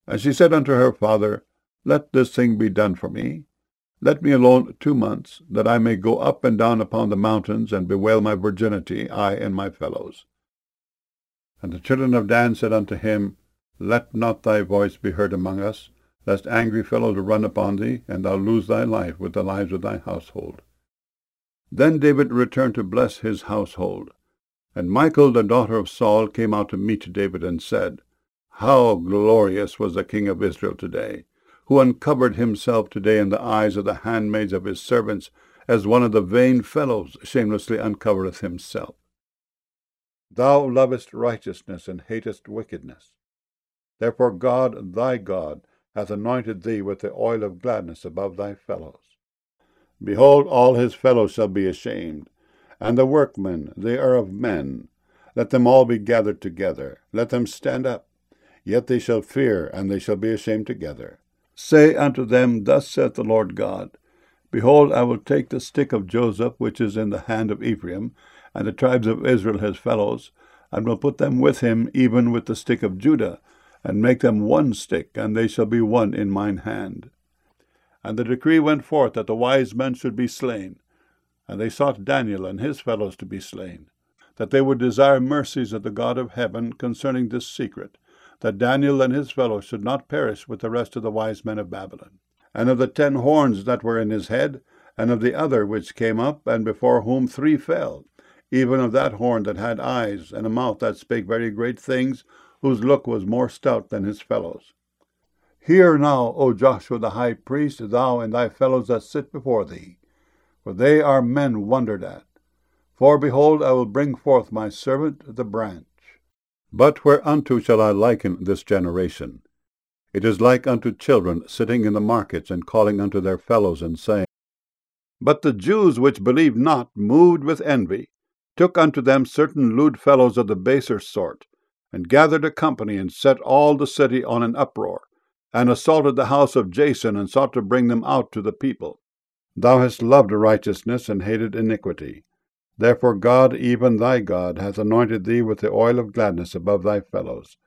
And she said unto her father, Let this thing be done for me. Let me alone 2 months, that I may go up and down upon the mountains, and bewail my virginity, I and my fellows. And the children of Dan said unto him, Let not thy voice be heard among us, lest angry fellows run upon thee, and thou lose thy life with the lives of thy household. Then David returned to bless his household. And Michal, the daughter of Saul, came out to meet David, and said, How glorious was the king of Israel today, who uncovered himself today in the eyes of the handmaids of his servants, as one of the vain fellows shamelessly uncovereth himself. Thou lovest righteousness, and hatest wickedness. Therefore God, thy God, hath anointed thee with the oil of gladness above thy fellows. Behold, all his fellows shall be ashamed, and the workmen, they are of men. Let them all be gathered together, let them stand up. Yet they shall fear, and they shall be ashamed together. Say unto them, Thus saith the Lord God, Behold, I will take the stick of Joseph, which is in the hand of Ephraim, and the tribes of Israel his fellows, and will put them with him, even with the stick of Judah, and make them one stick, and they shall be one in mine hand. And the decree went forth that the wise men should be slain, and they sought Daniel and his fellows to be slain, that they would desire mercies of the God of heaven concerning this secret, that Daniel and his fellows should not perish with the rest of the wise men of Babylon. And of the 10 horns that were in his head, and of the other which came up, and before whom 3 fell, even of that horn that had eyes, and a mouth that spake very great things, whose look was more stout than his fellows. Hear now, O Joshua the high priest, thou and thy fellows that sit before thee, for they are men wondered at. For, behold, I will bring forth my servant the branch. But whereunto shall I liken this generation? It is like unto children sitting in the markets, and calling unto their fellows, and saying, But the Jews which believed not, moved with envy, took unto them certain lewd fellows of the baser sort, and gathered a company, and set all the city on an uproar, and assaulted the house of Jason, and sought to bring them out to the people. Thou hast loved righteousness, and hated iniquity. Therefore God, even thy God, hath anointed thee with the oil of gladness above thy fellows.